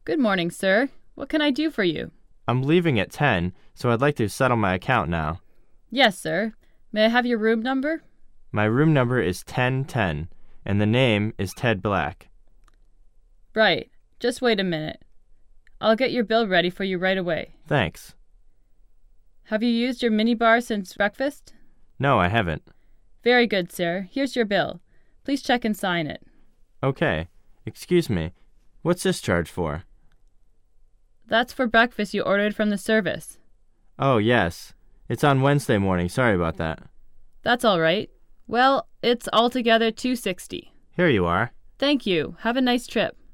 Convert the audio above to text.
Good morning, sir. What can I do for you? I'm leaving at 10, so I'd like to settle my account now. Yes, sir. May I have your room number? My room number is 1010, and the name is Ted Black. Right. Just wait a minute. I'll get your bill ready for you right away. Thanks. Have you used your minibar since breakfast? No, I haven't. Very good, sir. Here's your bill. Please check and sign it. Okay. Excuse me. What's this charge for? That's for breakfast you ordered from the service. Oh, yes. It's on Wednesday morning. Sorry about that. That's all right. Well, it's altogether $2.60. Here you are. Thank you. Have a nice trip.